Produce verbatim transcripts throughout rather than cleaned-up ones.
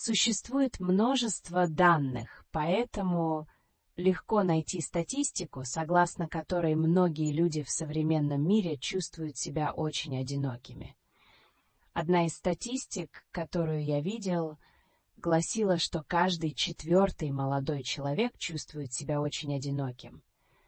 Существует множество данных, поэтому легко найти статистику, согласно которой многие люди в современном мире чувствуют себя очень одинокими. Одна из статистик, которую я видел, гласила, что каждый четвертый молодой человек чувствует себя очень одиноким.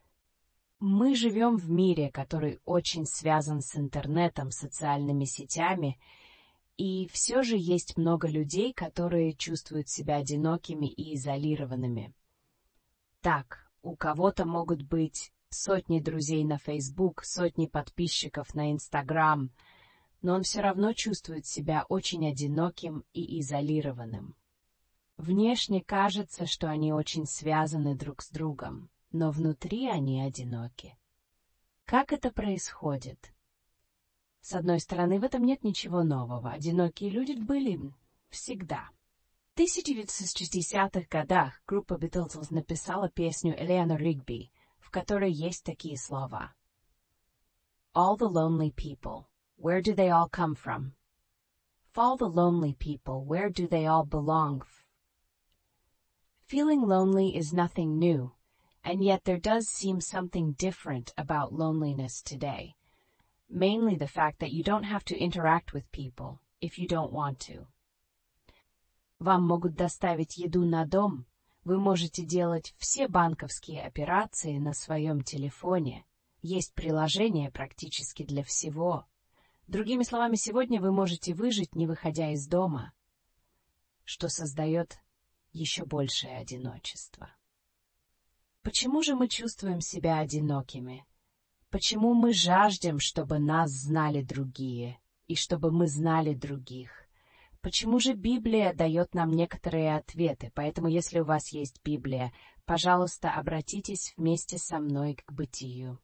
Мы живем в мире, который очень связан с интернетом, социальными сетями, и все же есть много людей, которые чувствуют себя одинокими и изолированными. Так, у кого-то могут быть сотни друзей на Facebook, сотни подписчиков на Instagram, но он все равно чувствует себя очень одиноким и изолированным. Внешне кажется, что они очень связаны друг с другом, но внутри они одиноки. Как это происходит? С одной стороны, в этом нет ничего нового. Одинокие люди были всегда. В тысяча девятьсот шестидесятых годах группа Beatles написала песню Eleanor Rigby, в которой есть такие слова. All the lonely people, where do they all come from? All the lonely people, where do they all belong? Feeling lonely is nothing new, and yet there does seem something different about loneliness today. Mainly the fact that you don't have to interact with people if you don't want to. Вам могут доставить еду на дом, вы можете делать все банковские операции на своем телефоне, есть приложение практически для всего. Другими словами, сегодня вы можете выжить, не выходя из дома, что создает еще большее одиночество. Почему же мы чувствуем себя одинокими? Почему мы жаждем, чтобы нас знали другие, и чтобы мы знали других? Почему же Библия дает нам некоторые ответы? Поэтому, если у вас есть Библия, пожалуйста, обратитесь вместе со мной к Бытию.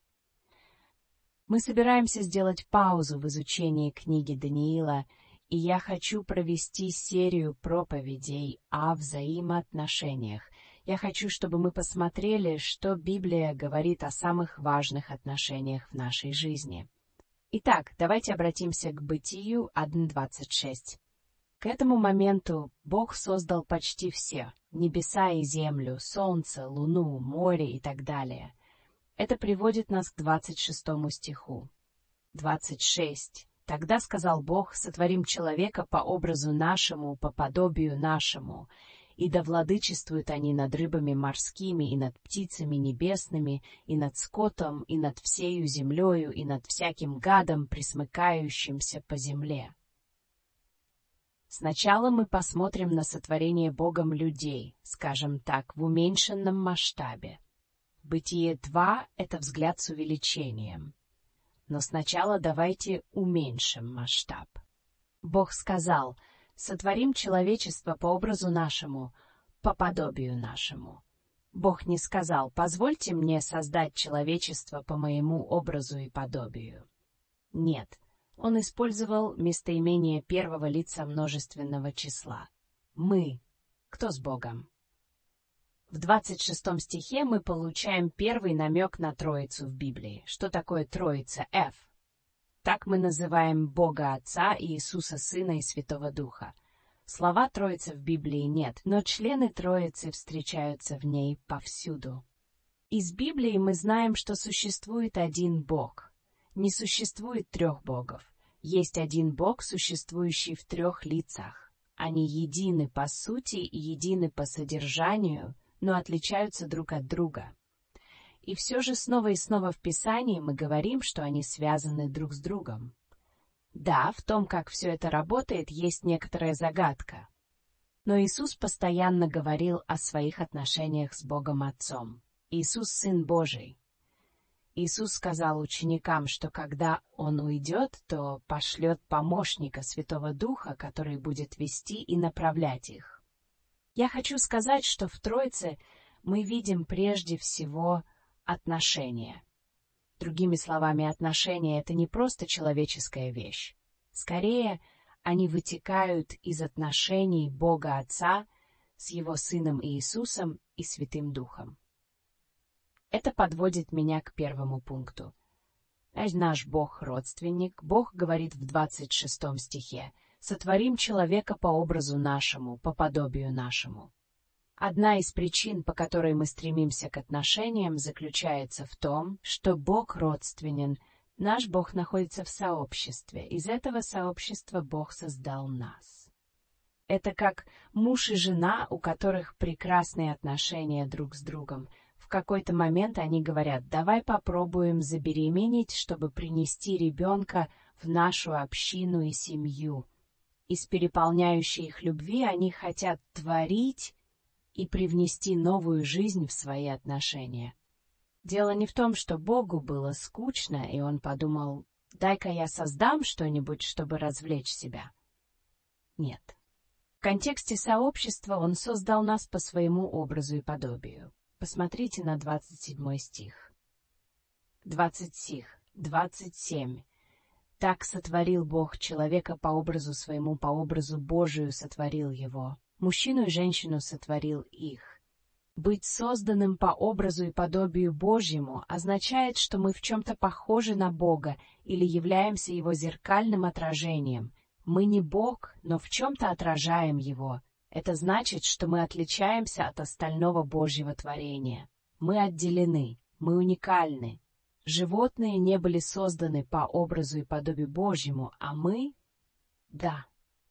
Мы собираемся сделать паузу в изучении книги Даниила, и я хочу провести серию проповедей о взаимоотношениях. Я хочу, чтобы мы посмотрели, что Библия говорит о самых важных отношениях в нашей жизни. Итак, давайте обратимся к Бытию один двадцать шесть. К этому моменту Бог создал почти все — небеса и землю, солнце, луну, море и так далее. Это приводит нас к двадцать шестому стиху. двадцать шесть. «Тогда сказал Бог, сотворим человека по образу нашему, по подобию нашему, и да владычествуют они над рыбами морскими, и над птицами небесными, и над скотом, и над всею землею, и над всяким гадом, пресмыкающимся по земле». Сначала мы посмотрим на сотворение Богом людей, скажем так, в уменьшенном масштабе. Бытие два — это взгляд с увеличением. Но сначала давайте уменьшим масштаб. Бог сказал: «Сотворим человечество по образу нашему, по подобию нашему». Бог не сказал: «Позвольте мне создать человечество по моему образу и подобию». Нет, он использовал местоимение первого лица множественного числа. «Мы». Кто с Богом? В двадцать шестом стихе мы получаем первый намек на Троицу в Библии. Что такое Троица? F. Так мы называем Бога Отца, и Иисуса Сына и Святого Духа. Слова Троицы в Библии нет, но члены Троицы встречаются в ней повсюду. Из Библии мы знаем, что существует один Бог. Не существует трех богов. Есть один Бог, существующий в трех лицах. Они едины по сути и едины по содержанию, но отличаются друг от друга. И все же снова и снова в Писании мы говорим, что они связаны друг с другом. Да, в том, как все это работает, есть некоторая загадка. Но Иисус постоянно говорил о своих отношениях с Богом Отцом. Иисус — Сын Божий. Иисус сказал ученикам, что когда Он уйдет, то пошлет помощника Святого Духа, который будет вести и направлять их. Я хочу сказать, что в Троице мы видим прежде всего отношения. Другими словами, отношения — это не просто человеческая вещь. Скорее, они вытекают из отношений Бога Отца с Его Сыном Иисусом и Святым Духом. Это подводит меня к первому пункту. Наш Бог — родственник. Бог говорит в двадцать шестом стихе: Сотворим человека по образу нашему, по подобию нашему. Одна из причин, по которой мы стремимся к отношениям, заключается в том, что Бог родственен. Наш Бог находится в сообществе. Из этого сообщества Бог создал нас. Это как муж и жена, у которых прекрасные отношения друг с другом. В какой-то момент они говорят: давай попробуем забеременеть, чтобы принести ребенка в нашу общину и семью. Из переполняющей их любви они хотят творить и привнести новую жизнь в свои отношения. Дело не в том, что Богу было скучно, и Он подумал: дай-ка я создам что-нибудь, чтобы развлечь себя. Нет. В контексте сообщества Он создал нас по своему образу и подобию. Посмотрите на двадцать седьмой стих. двадцать стих, двадцать семь. Так сотворил Бог человека по образу своему, по образу Божию сотворил его. Мужчину и женщину сотворил их. Быть созданным по образу и подобию Божьему означает, что мы в чем-то похожи на Бога или являемся Его зеркальным отражением. Мы не Бог, но в чем-то отражаем Его. Это значит, что мы отличаемся от остального Божьего творения. Мы отделены, мы уникальны. Животные не были созданы по образу и подобию Божьему, а мы — да.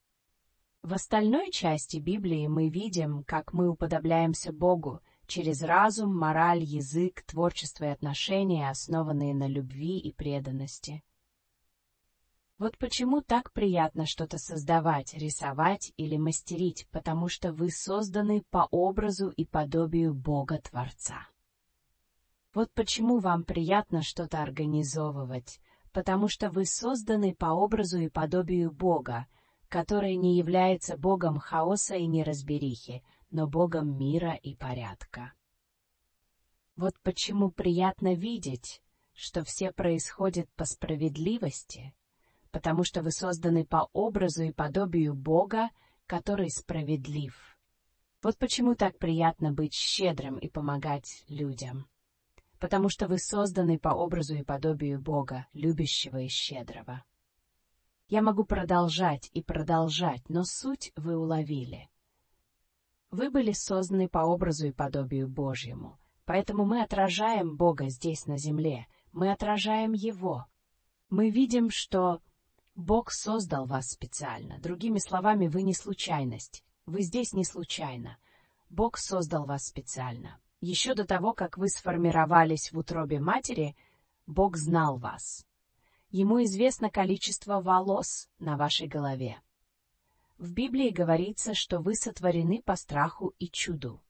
В остальной части Библии мы видим, как мы уподобляемся Богу через разум, мораль, язык, творчество и отношения, основанные на любви и преданности. Вот почему так приятно что-то создавать, рисовать или мастерить, потому что вы созданы по образу и подобию Бога-Творца. Вот почему вам приятно что-то организовывать, потому что вы созданы по образу и подобию Бога, который не является Богом хаоса и неразберихи, но Богом мира и порядка. Вот почему приятно видеть, что все происходит по справедливости, потому что вы созданы по образу и подобию Бога, который справедлив. Вот почему так приятно быть щедрым и помогать людям, потому что вы созданы по образу и подобию Бога, любящего и щедрого. Я могу продолжать и продолжать, но суть вы уловили. Вы были созданы по образу и подобию Божьему, поэтому мы отражаем Бога здесь на земле, мы отражаем Его. Мы видим, что Бог создал вас специально. Другими словами, вы не случайность. Вы здесь не случайно. Бог создал вас специально. Еще до того, как вы сформировались в утробе матери, Бог знал вас. Ему известно количество волос на вашей голове. В Библии говорится, что вы сотворены по страху и чуду.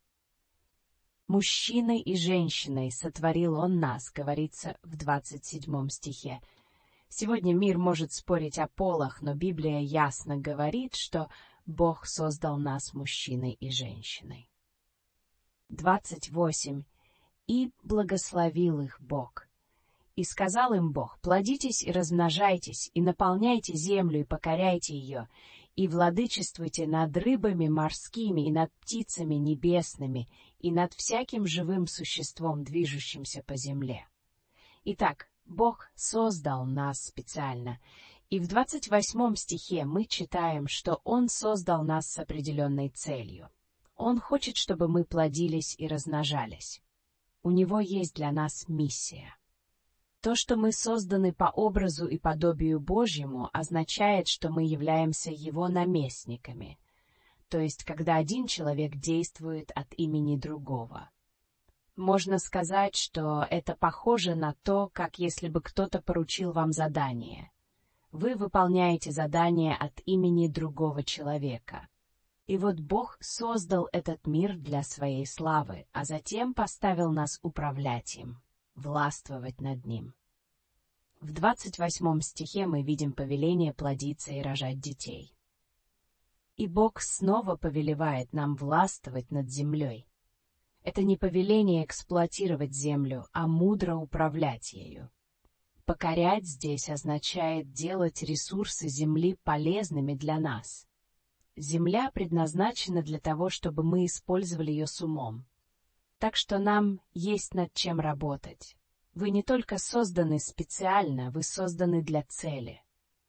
Мужчиной и женщиной сотворил Он нас, говорится в двадцать седьмом стихе. Сегодня мир может спорить о полах, но Библия ясно говорит, что Бог создал нас мужчиной и женщиной. двадцать восемь. И благословил их Бог. И сказал им Бог: плодитесь и размножайтесь, и наполняйте землю, и покоряйте ее, и владычествуйте над рыбами морскими, и над птицами небесными, и над всяким живым существом, движущимся по земле. Итак, Бог создал нас специально, и в двадцать восьмом стихе мы читаем, что Он создал нас с определенной целью. Он хочет, чтобы мы плодились и размножались. У Него есть для нас миссия. То, что мы созданы по образу и подобию Божьему, означает, что мы являемся Его наместниками, то есть когда один человек действует от имени другого. Можно сказать, что это похоже на то, как если бы кто-то поручил вам задание. Вы выполняете задание от имени другого человека. И вот Бог создал этот мир для своей славы, а затем поставил нас управлять им, властвовать над ним. В двадцать восьмом стихе мы видим повеление плодиться и рожать детей. И Бог снова повелевает нам властвовать над землей. Это не повеление эксплуатировать землю, а мудро управлять ею. Покорять здесь означает делать ресурсы земли полезными для нас. Земля предназначена для того, чтобы мы использовали ее с умом. Так что нам есть над чем работать. Вы не только созданы специально, вы созданы для цели.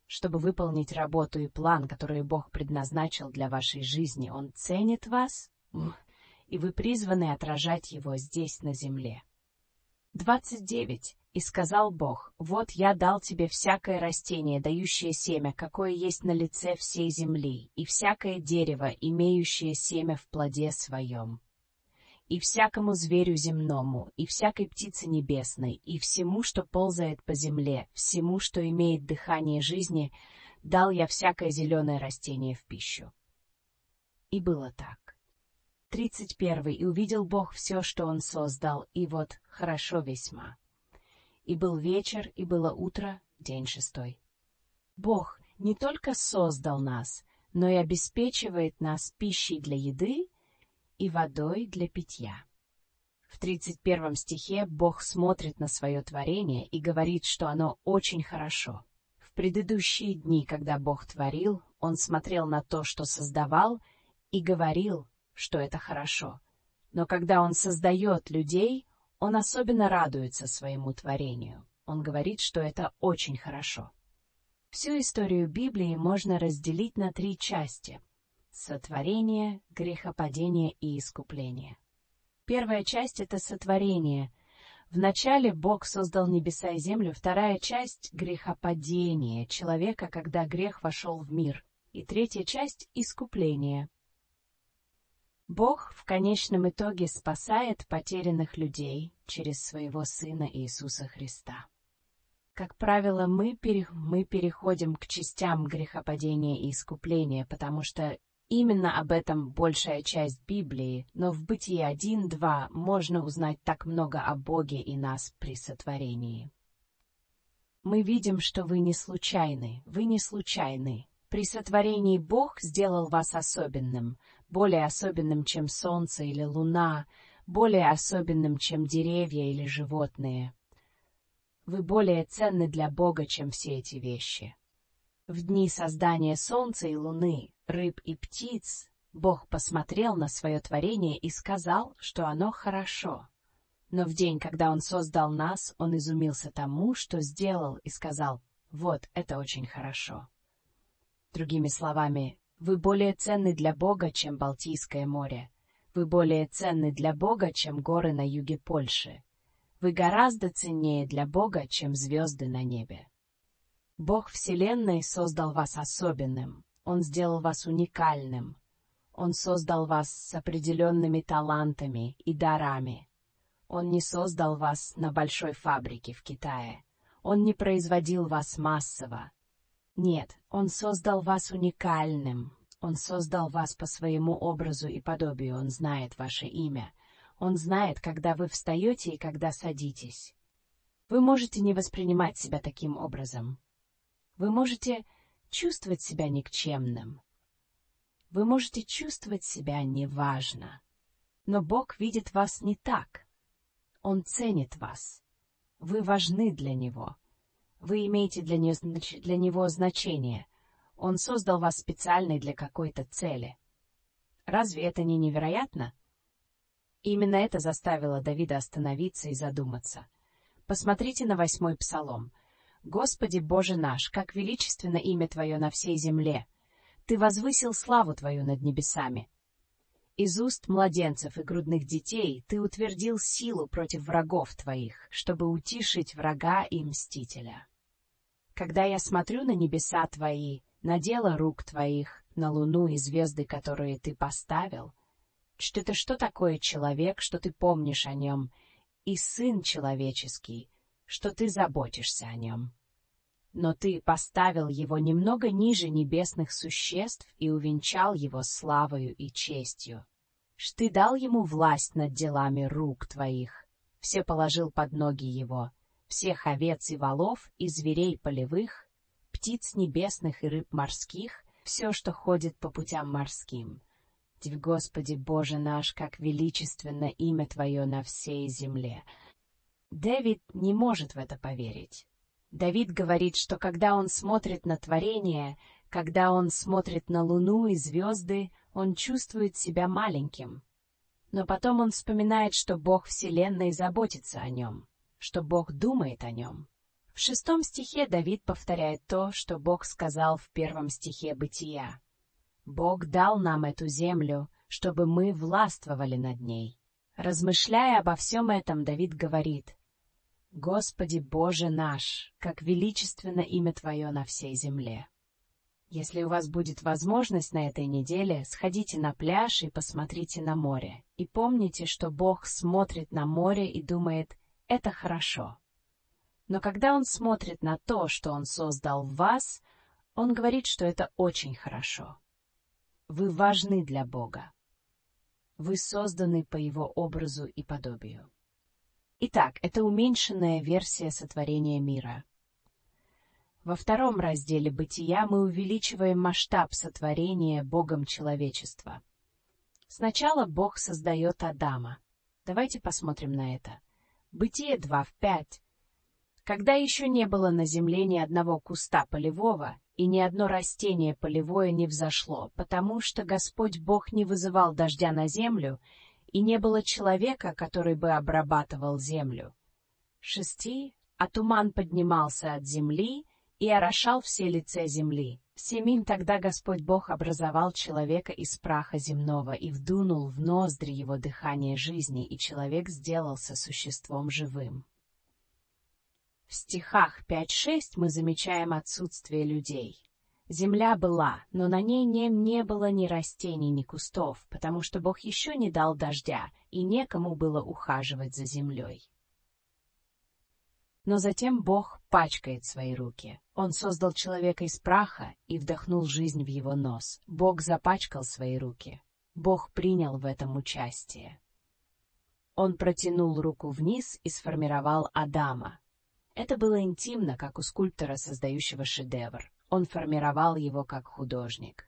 чтобы выполнить работу и план, который Бог предназначил для вашей жизни. Он ценит вас, и вы призваны отражать Его здесь, на земле. двадцать девять. «И сказал Бог, вот я дал тебе всякое растение, дающее семя, какое есть на лице всей земли, и всякое дерево, имеющее семя в плоде своем, и всякому зверю земному, и всякой птице небесной, и всему, что ползает по земле, всему, что имеет дыхание жизни, дал я всякое зеленое растение в пищу». И было так. тридцать первый. «И увидел Бог все, что Он создал, и вот хорошо весьма. И был вечер, и было утро, день шестой». Бог не только создал нас, но и обеспечивает нас пищей для еды и водой для питья. В тридцать первом стихе Бог смотрит на свое творение и говорит, что оно очень хорошо. В предыдущие дни, когда Бог творил, Он смотрел на то, что создавал, и говорил, что это хорошо. Но когда Он создает людей, Он особенно радуется своему творению. Он говорит, что это очень хорошо. Всю историю Библии можно разделить на три части: сотворение, грехопадение и искупление. Первая часть — это сотворение. Вначале Бог создал небеса и землю. Вторая часть — грехопадение человека, когда грех вошел в мир. И третья часть — искупление. Бог в конечном итоге спасает потерянных людей через своего Сына Иисуса Христа. Как правило, мы, пере... мы переходим к частям грехопадения и искупления, потому что именно об этом большая часть Библии, но в Бытие один два можно узнать так много о Боге и нас при сотворении. Мы видим, что вы не случайны, вы не случайны. При сотворении Бог сделал вас особенным, более особенным, чем солнце или луна, более особенным, чем деревья или животные. Вы более ценны для Бога, чем все эти вещи. В дни создания солнца и луны, рыб и птиц, Бог посмотрел на свое творение и сказал, что оно хорошо. Но в день, когда Он создал нас, Он изумился тому, что сделал, и сказал: «Вот, это очень хорошо». Другими словами, вы более ценны для Бога, чем Балтийское море. Вы более ценны для Бога, чем горы на юге Польши. Вы гораздо ценнее для Бога, чем звезды на небе. Бог Вселенной создал вас особенным. Он сделал вас уникальным. Он создал вас с определенными талантами и дарами. Он не создал вас на большой фабрике в Китае. Он не производил вас массово. Нет, Он создал вас уникальным. Он создал вас по своему образу и подобию. Он знает ваше имя. Он знает, когда вы встаете и когда садитесь. Вы можете не воспринимать себя таким образом. Вы можете чувствовать себя никчемным. Вы можете чувствовать себя неважно. Но Бог видит вас не так. Он ценит вас. Вы важны для Него. Вы имеете для, не, для Него значение. Он создал вас специально для какой-то цели. Разве это не невероятно? Именно это заставило Давида остановиться и задуматься. Посмотрите на восьмой псалом. «Господи Боже наш, как величественно имя Твое на всей земле! Ты возвысил славу Твою над небесами. Из уст младенцев и грудных детей Ты утвердил силу против врагов Твоих, чтобы утишить врага и мстителя. Когда я смотрю на небеса Твои, на дело рук Твоих, на луну и звезды, которые Ты поставил, что это что такое человек, что Ты помнишь о нем, и сын человеческий, что Ты заботишься о нем. Но Ты поставил его немного ниже небесных существ и увенчал его славою и честью. Ты дал ему власть над делами рук Твоих, все положил под ноги его, всех овец и волов, и зверей полевых, птиц небесных и рыб морских, все, что ходит по путям морским. Господи Боже наш, как величественно имя Твое на всей земле!» Давид не может в это поверить. Давид говорит, что когда он смотрит на творение, когда он смотрит на луну и звезды, он чувствует себя маленьким. Но потом он вспоминает, что Бог Вселенной заботится о нем, что Бог думает о нем, В шестом стихе Давид повторяет то, что Бог сказал в первом стихе Бытия. «Бог дал нам эту землю, чтобы мы властвовали над ней». Размышляя обо всем этом, Давид говорит: «Господи Боже наш, как величественно имя Твое на всей земле». Если у вас будет возможность на этой неделе, сходите на пляж и посмотрите на море. И помните, что Бог смотрит на море и думает: «Это хорошо». Но когда Он смотрит на то, что Он создал в вас, Он говорит, что это очень хорошо. Вы важны для Бога. Вы созданы по Его образу и подобию. Итак, это уменьшенная версия сотворения мира. Во втором разделе Бытия мы увеличиваем масштаб сотворения Богом человечества. Сначала Бог создает Адама. Давайте посмотрим на это. Бытие два в пять. Когда еще не было на земле ни одного куста полевого, и ни одно растение полевое не взошло, потому что Господь Бог не вызывал дождя на землю, и не было человека, который бы обрабатывал землю. Шести. А туман поднимался от земли и орошал все лице земли. Семим. Тогда Господь Бог образовал человека из праха земного и вдунул в ноздри его дыхание жизни, и человек сделался существом живым. В стихах пять-шесть мы замечаем отсутствие людей. Земля была, но на ней не, не было ни растений, ни кустов, потому что Бог еще не дал дождя, и некому было ухаживать за землей. Но затем Бог пачкает свои руки. Он создал человека из праха и вдохнул жизнь в его нос. Бог запачкал свои руки. Бог принял в этом участие. Он протянул руку вниз и сформировал Адама. Это было интимно, как у скульптора, создающего шедевр. Он формировал его как художник.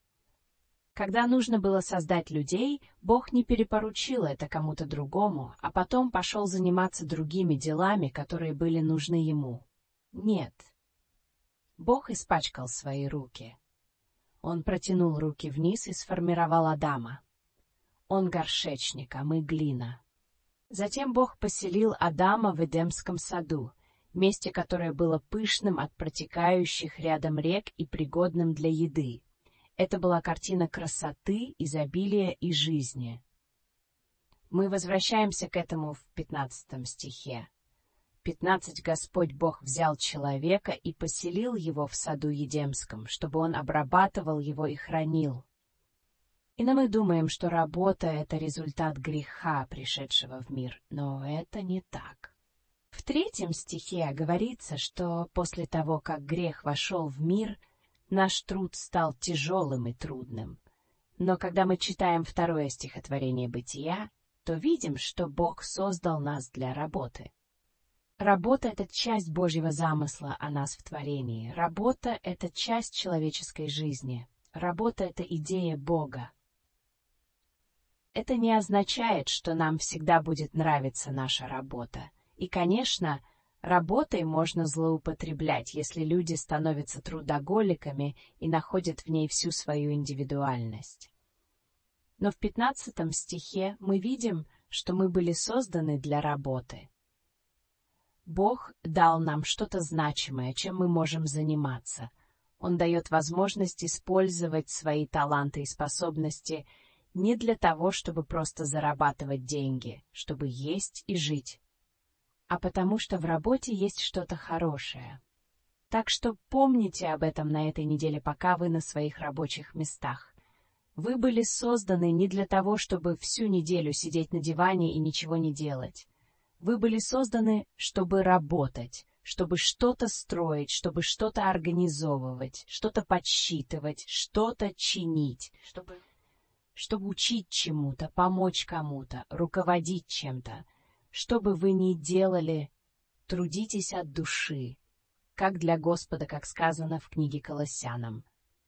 Когда нужно было создать людей, Бог не перепоручил это кому-то другому, а потом пошел заниматься другими делами, которые были нужны ему. Нет. Бог испачкал свои руки. Он протянул руки вниз и сформировал Адама. Он горшечник, а мы глина. Затем Бог поселил Адама в Эдемском саду, месте, которое было пышным от протекающих рядом рек и пригодным для еды. Это была картина красоты, изобилия и жизни. Мы возвращаемся к этому в пятнадцатом стихе. Пятнадцать. Господь Бог взял человека и поселил его в саду Едемском, чтобы он обрабатывал его и хранил. И мы думаем, что работа — это результат греха, пришедшего в мир, но это не так. В третьем стихе говорится, что после того, как грех вошел в мир, наш труд стал тяжелым и трудным. Но когда мы читаем второе стихотворение Бытия, то видим, что Бог создал нас для работы. Работа — это часть Божьего замысла о нас в творении. Работа — это часть человеческой жизни. Работа — это идея Бога. Это не означает, что нам всегда будет нравиться наша работа. И, конечно, работой можно злоупотреблять, если люди становятся трудоголиками и находят в ней всю свою индивидуальность. Но в пятнадцатом стихе мы видим, что мы были созданы для работы. Бог дал нам что-то значимое, чем мы можем заниматься. Он дает возможность использовать свои таланты и способности не для того, чтобы просто зарабатывать деньги, чтобы есть и жить, а потому что в работе есть что-то хорошее. Так что помните об этом на этой неделе, пока вы на своих рабочих местах. Вы были созданы не для того, чтобы всю неделю сидеть на диване и ничего не делать. Вы были созданы, чтобы работать, чтобы что-то строить, чтобы что-то организовывать, что-то подсчитывать, что-то чинить, чтобы... чтобы учить чему-то, помочь кому-то, руководить чем-то. Что бы вы ни делали, трудитесь от души, как для Господа, как сказано в книге Колоссянам.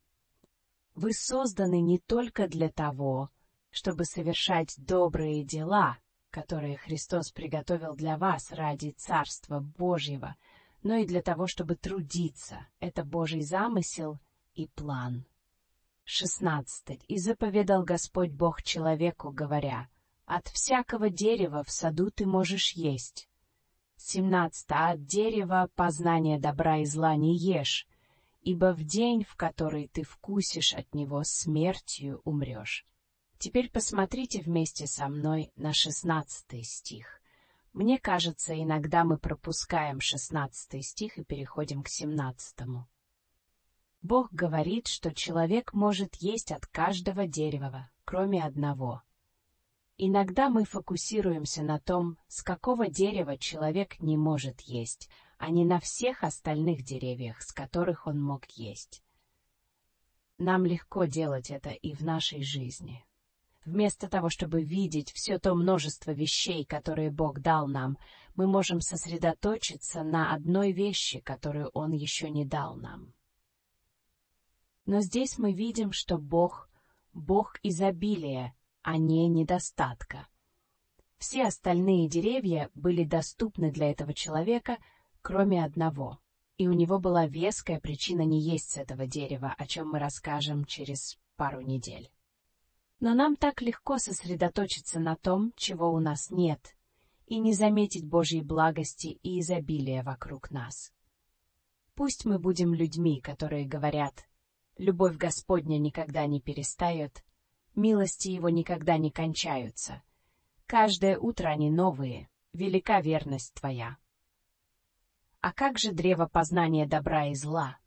Вы созданы не только для того, чтобы совершать добрые дела, которые Христос приготовил для вас ради Царства Божьего, но и для того, чтобы трудиться. Это Божий замысел и план. шестнадцать. «И заповедал Господь Бог человеку, говоря: от всякого дерева в саду ты можешь есть, семнадцать. От дерева познания добра и зла не ешь, ибо в день, в который ты вкусишь от него, смертью умрешь. Теперь посмотрите вместе со мной на шестнадцатый стих. Мне кажется, иногда мы пропускаем шестнадцатый стих и переходим к семнадцатому. Бог говорит, что человек может есть от каждого дерева, кроме одного. Иногда мы фокусируемся на том, с какого дерева человек не может есть, а не на всех остальных деревьях, с которых он мог есть. Нам легко делать это и в нашей жизни. Вместо того, чтобы видеть все то множество вещей, которые Бог дал нам, мы можем сосредоточиться на одной вещи, которую Он еще не дал нам. Но здесь мы видим, что Бог — Бог изобилия, а не недостатка. Все остальные деревья были доступны для этого человека, кроме одного, и у него была веская причина не есть с этого дерева, о чем мы расскажем через пару недель. Но нам так легко сосредоточиться на том, чего у нас нет, и не заметить Божьей благости и изобилия вокруг нас. Пусть мы будем людьми, которые говорят: «Любовь Господня никогда не перестает, милости Его никогда не кончаются. Каждое утро они новые, велика верность Твоя». А как же древо познания добра и зла?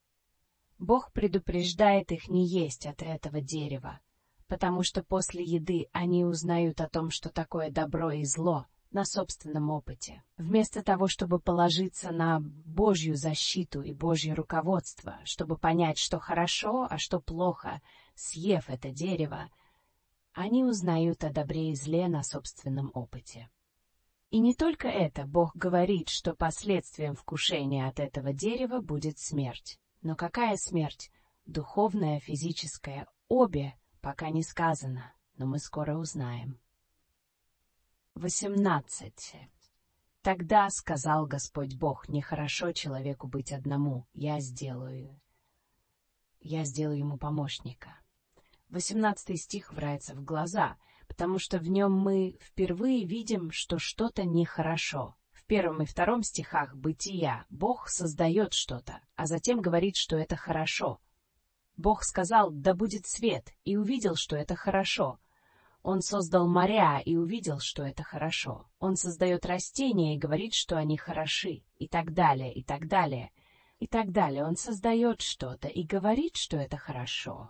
Бог предупреждает их не есть от этого дерева, потому что после еды они узнают о том, что такое добро и зло, на собственном опыте. Вместо того, чтобы положиться на Божью защиту и Божье руководство, чтобы понять, что хорошо, а что плохо, съев это дерево, они узнают о добре и зле на собственном опыте. И не только это, Бог говорит, что последствием вкушения от этого дерева будет смерть. Но какая смерть? Духовная, физическая, обе, пока не сказано, но мы скоро узнаем. восемнадцать. Тогда сказал Господь Бог: нехорошо человеку быть одному, я сделаю. Я сделаю ему помощника. Восемнадцатый стих врается в глаза, потому что в нем мы впервые видим, что что-то нехорошо. В первом и втором стихах Бытия Бог создает что-то, а затем говорит, что это хорошо. Бог сказал: да будет свет, и увидел, что это хорошо. Он создал моря и увидел, что это хорошо. Он создает растения и говорит, что они хороши, и так далее, и так далее, и так далее. Он создает что-то и говорит, что это хорошо.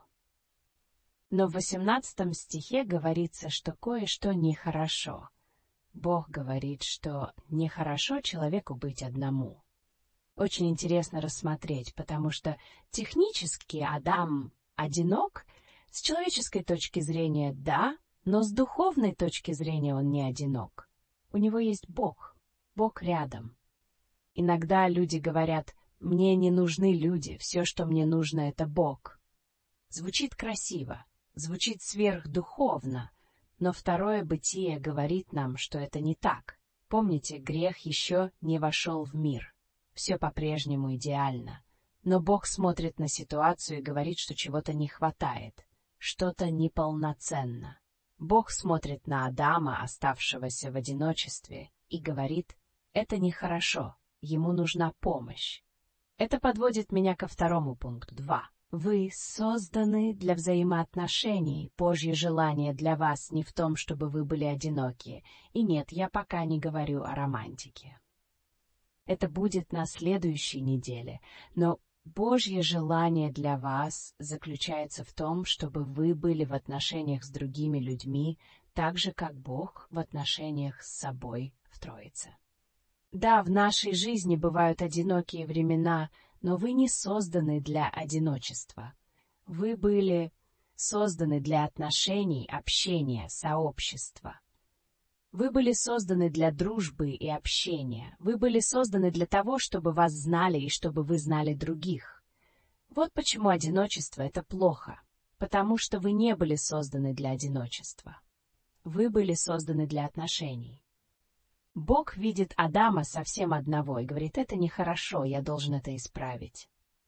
Но в восемнадцатом стихе говорится, что кое-что нехорошо. Бог говорит, что нехорошо человеку быть одному. Очень интересно рассмотреть, потому что технически Адам одинок, с человеческой точки зрения — да, но с духовной точки зрения он не одинок. У него есть Бог, Бог рядом. Иногда люди говорят: «Мне не нужны люди, все, что мне нужно, это Бог». Звучит красиво, звучит сверхдуховно, но второе Бытие говорит нам, что это не так. Помните, грех еще не вошел в мир. Все по-прежнему идеально. Но Бог смотрит на ситуацию и говорит, что чего-то не хватает, что-то неполноценно. Бог смотрит на Адама, оставшегося в одиночестве, и говорит: это нехорошо, ему нужна помощь. Это подводит меня ко второму пункту, два. Вы созданы для взаимоотношений, Божье желание для вас не в том, чтобы вы были одиноки. И нет, я пока не говорю о романтике. Это будет на следующей неделе, но Божье желание для вас заключается в том, чтобы вы были в отношениях с другими людьми, так же, как Бог в отношениях с собой в Троице. Да, в нашей жизни бывают одинокие времена, но вы не созданы для одиночества. Вы были созданы для отношений, общения, сообщества. Вы были созданы для дружбы и общения. Вы были созданы для того, чтобы вас знали и чтобы вы знали других. Вот почему одиночество — это плохо, потому что вы не были созданы для одиночества. Вы были созданы для отношений. Бог видит Адама совсем одного и говорит: это нехорошо, я должен это исправить.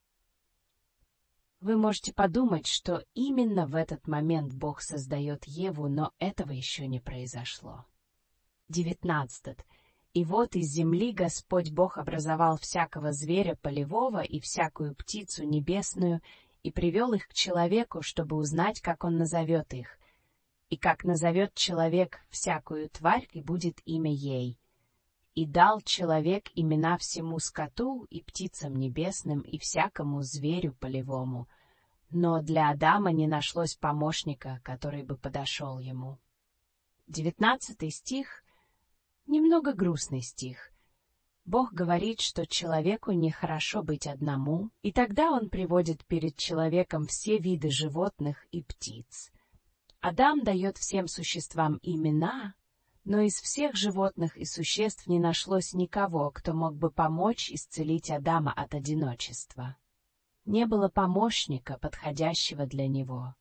Вы можете подумать, что именно в этот момент Бог создает Еву, но этого еще не произошло. девятнадцать. И вот из земли Господь Бог образовал всякого зверя полевого и всякую птицу небесную, и привел их к человеку, чтобы узнать, как он назовет их. И как назовет человек всякую тварь, и будет имя ей. И дал человек имена всему скоту и птицам небесным и всякому зверю полевому. Но для Адама не нашлось помощника, который бы подошел ему. Девятнадцатый стих — немного грустный стих. Бог говорит, что человеку нехорошо быть одному, и тогда он приводит перед человеком все виды животных и птиц. Адам дает всем существам имена, но из всех животных и существ не нашлось никого, кто мог бы помочь исцелить Адама от одиночества. Не было помощника, подходящего для него.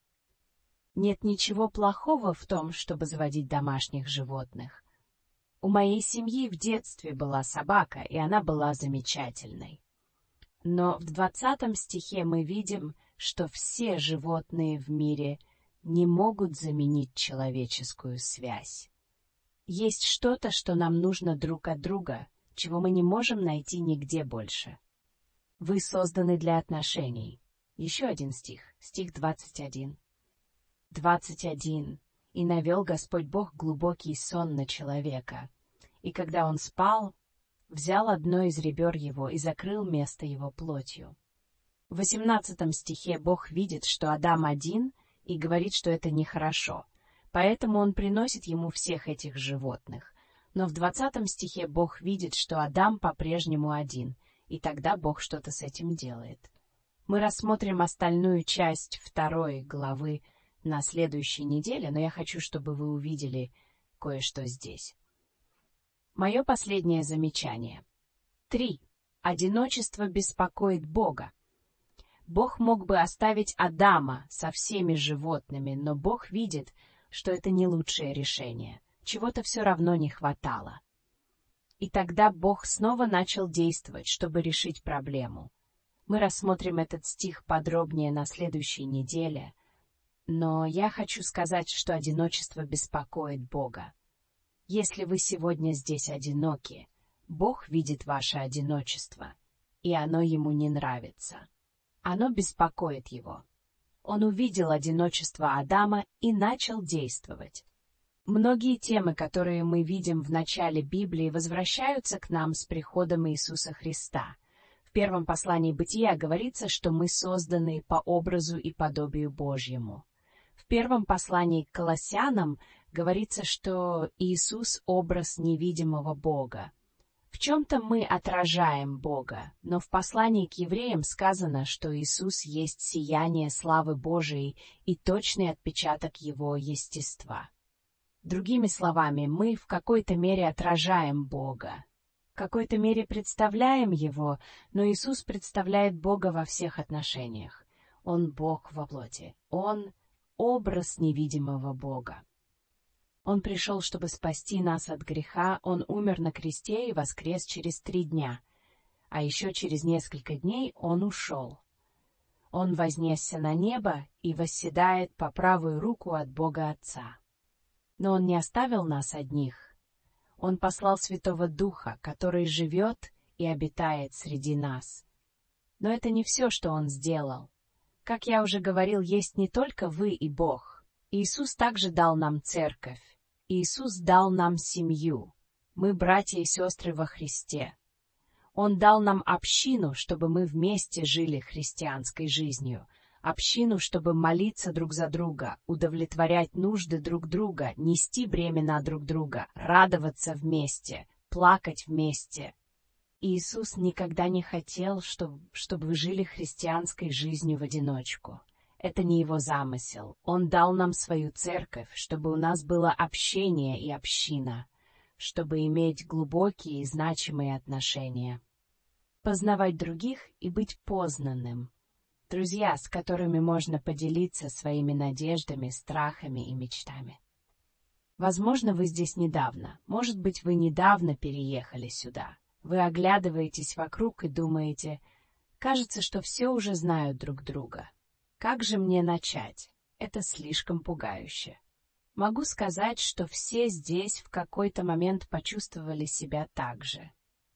Нет ничего плохого в том, чтобы заводить домашних животных. У моей семьи в детстве была собака, и она была замечательной. Но в двадцатом стихе мы видим, что все животные в мире не могут заменить человеческую связь. Есть что-то, что нам нужно друг от друга, чего мы не можем найти нигде больше. Вы созданы для отношений. Еще один стих, стих двадцать один. двадцать один. «И навел Господь Бог глубокий сон на человека, и когда он спал, взял одно из ребер его и закрыл место его плотью». В восемнадцатом стихе Бог видит, что Адам один, и говорит, что это нехорошо. Поэтому он приносит ему всех этих животных. Но в двадцатом стихе Бог видит, что Адам по-прежнему один, и тогда Бог что-то с этим делает. Мы рассмотрим остальную часть второй главы на следующей неделе, но я хочу, чтобы вы увидели кое-что здесь. Мое последнее замечание. Три. Одиночество беспокоит Бога. Бог мог бы оставить Адама со всеми животными, но Бог видит, что это не лучшее решение, чего-то все равно не хватало. И тогда Бог снова начал действовать, чтобы решить проблему. Мы рассмотрим этот стих подробнее на следующей неделе, но я хочу сказать, что одиночество беспокоит Бога. Если вы сегодня здесь одиноки, Бог видит ваше одиночество, и оно ему не нравится. Оно беспокоит его. Он увидел одиночество Адама и начал действовать. Многие темы, которые мы видим в начале Библии, возвращаются к нам с приходом Иисуса Христа. В первом послании Бытия говорится, что мы созданы по образу и подобию Божьему. В первом послании к Колоссянам говорится, что Иисус — образ невидимого Бога. В чем-то мы отражаем Бога, но в послании к евреям сказано, что Иисус есть сияние славы Божией и точный отпечаток Его естества. Другими словами, мы в какой-то мере отражаем Бога, в какой-то мере представляем Его, но Иисус представляет Бога во всех отношениях. Он Бог во плоти, Он — образ невидимого Бога. Он пришел, чтобы спасти нас от греха, Он умер на кресте и воскрес через три дня, а еще через несколько дней Он ушел. Он вознесся на небо и восседает по правую руку от Бога Отца. Но Он не оставил нас одних. Он послал Святого Духа, который живет и обитает среди нас. Но это не все, что Он сделал. Как я уже говорил, есть не только вы и Бог. Иисус также дал нам церковь. Иисус дал нам семью. Мы братья и сестры во Христе. Он дал нам общину, чтобы мы вместе жили христианской жизнью. Общину, чтобы молиться друг за друга, удовлетворять нужды друг друга, нести бремена друг друга, радоваться вместе, плакать вместе. Иисус никогда не хотел, чтобы, чтобы вы жили христианской жизнью в одиночку. Это не Его замысел. Он дал нам свою церковь, чтобы у нас было общение и община, чтобы иметь глубокие и значимые отношения. Познавать других и быть познанным. Друзья, с которыми можно поделиться своими надеждами, страхами и мечтами. Возможно, вы здесь недавно. Может быть, вы недавно переехали сюда. Вы оглядываетесь вокруг и думаете, кажется, что все уже знают друг друга. Как же мне начать? Это слишком пугающе. Могу сказать, что все здесь в какой-то момент почувствовали себя так же.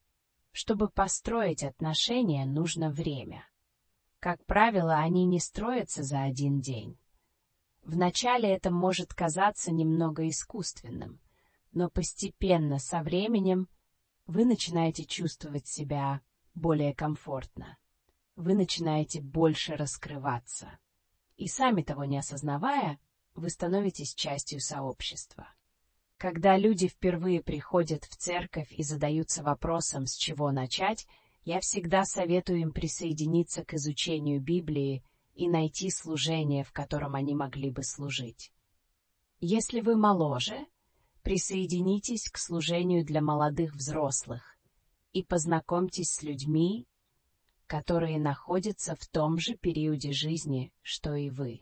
Чтобы построить отношения, нужно время. Как правило, они не строятся за один день. Вначале это может казаться немного искусственным, но постепенно, со временем, вы начинаете чувствовать себя более комфортно. Вы начинаете больше раскрываться. И сами того не осознавая, вы становитесь частью сообщества. Когда люди впервые приходят в церковь и задаются вопросом, с чего начать, я всегда советую им присоединиться к изучению Библии и найти служение, в котором они могли бы служить. Если вы моложе, присоединитесь к служению для молодых взрослых и познакомьтесь с людьми, которые находятся в том же периоде жизни, что и вы.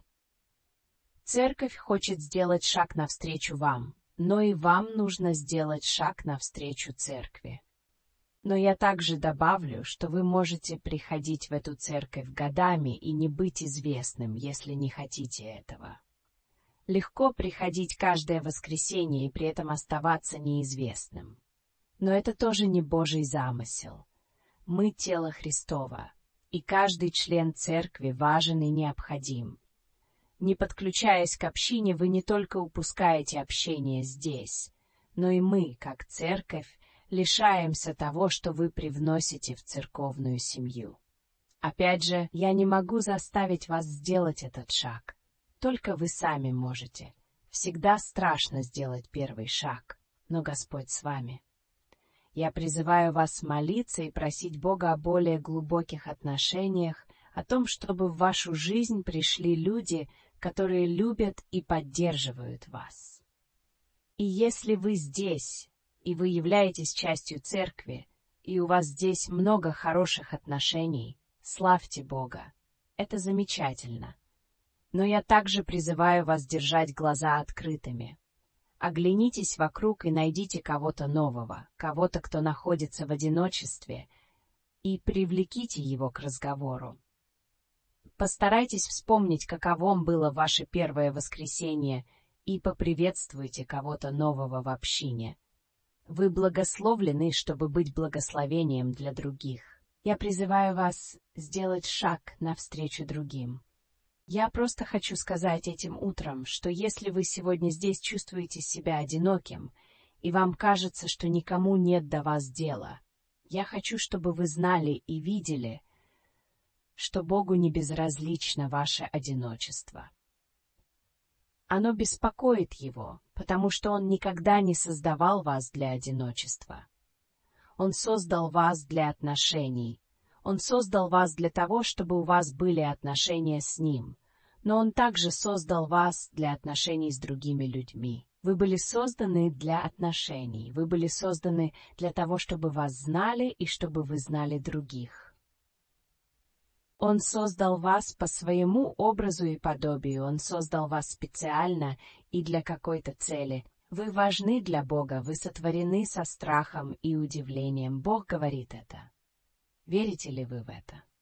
Церковь хочет сделать шаг навстречу вам, но и вам нужно сделать шаг навстречу церкви. Но я также добавлю, что вы можете приходить в эту церковь годами и не быть известным, если не хотите этого. Легко приходить каждое воскресенье и при этом оставаться неизвестным. Но это тоже не Божий замысел. Мы тело Христово, и каждый член церкви важен и необходим. Не подключаясь к общине, вы не только упускаете общение здесь, но и мы, как церковь, лишаемся того, что вы привносите в церковную семью. Опять же, я не могу заставить вас сделать этот шаг. Только вы сами можете. Всегда страшно сделать первый шаг, но Господь с вами. Я призываю вас молиться и просить Бога о более глубоких отношениях, о том, чтобы в вашу жизнь пришли люди, которые любят и поддерживают вас. И если вы здесь, и вы являетесь частью церкви, и у вас здесь много хороших отношений, славьте Бога. Это замечательно. Но я также призываю вас держать глаза открытыми. Оглянитесь вокруг и найдите кого-то нового, кого-то, кто находится в одиночестве, и привлеките его к разговору. Постарайтесь вспомнить, каковом было ваше первое воскресенье, и поприветствуйте кого-то нового в общине. Вы благословлены, чтобы быть благословением для других. Я призываю вас сделать шаг навстречу другим. Я просто хочу сказать этим утром, что если вы сегодня здесь чувствуете себя одиноким, и вам кажется, что никому нет до вас дела, я хочу, чтобы вы знали и видели, что Богу не безразлично ваше одиночество. Оно беспокоит Его, потому что Он никогда не создавал вас для одиночества. Он создал вас для отношений. Он создал вас для того, чтобы у вас были отношения с Ним, но Он также создал вас для отношений с другими людьми. Вы были созданы для отношений, вы были созданы для того, чтобы вас знали и чтобы вы знали других. Он создал вас по своему образу и подобию, Он создал вас специально и для какой-то цели. Вы важны для Бога, вы сотворены со страхом и удивлением. Бог говорит это. Верите ли вы в это?